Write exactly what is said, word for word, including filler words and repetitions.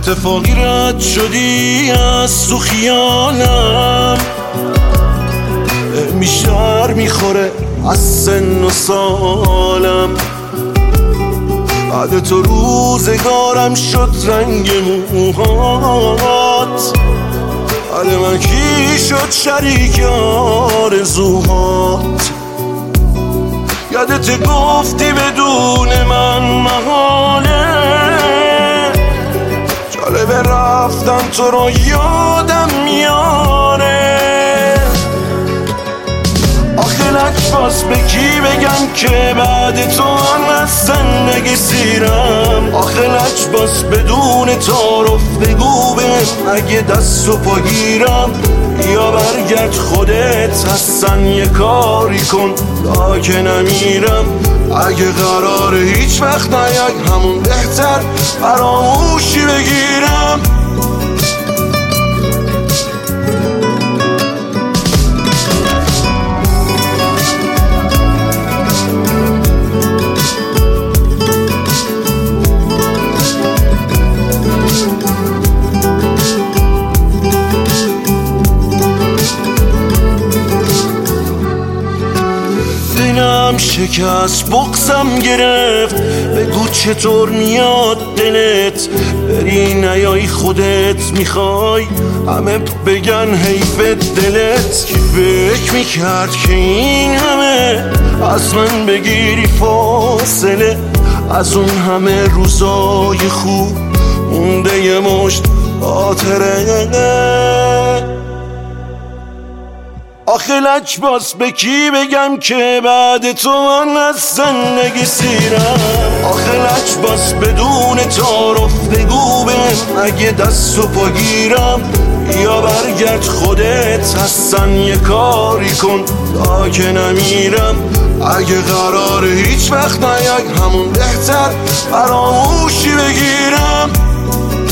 اتفاقی رد شدی از تو خیالم، میشتر میخوره از سن و سالم. بعد تو روزگارم شد رنگ موهات، بعد من کی شد شریک آرزوهات. یادت گفتی بدون من محاله، جالبه رفتم تو رو یادم میاره. آخه لجباس به کی بگم که بعد تو من از زندگی سیرم. آخه لجباس بدون تعارف بگو بهم اگه دست و پا گیرم. یا برگرد خودت حسن یه کاری کن تا که نمیرم. اگه قراره هیچ وقت نیای همون بهتر فراموشی بگیرم. دلم شکست بغزم گرفت، بگو چطور میاد دلت بری نیای خودت میخوای همه بگن حیف دلت. کی فکر میکرد که این همه از من بگیری فاصله، از اون همه روزای خوب مونده یه مشت خاطره. آخه لجباس به کی بگم که بعد تو من از زندگی سیرم. آخه لجباس بدون تعارف بگو بهم اگه دست و پا گیرم. یا برگرد خودت حسن یه کاری کن تا که نمیرم. اگه قراره هیچ وقت نیای همون بهتر فراموشی بگیرم.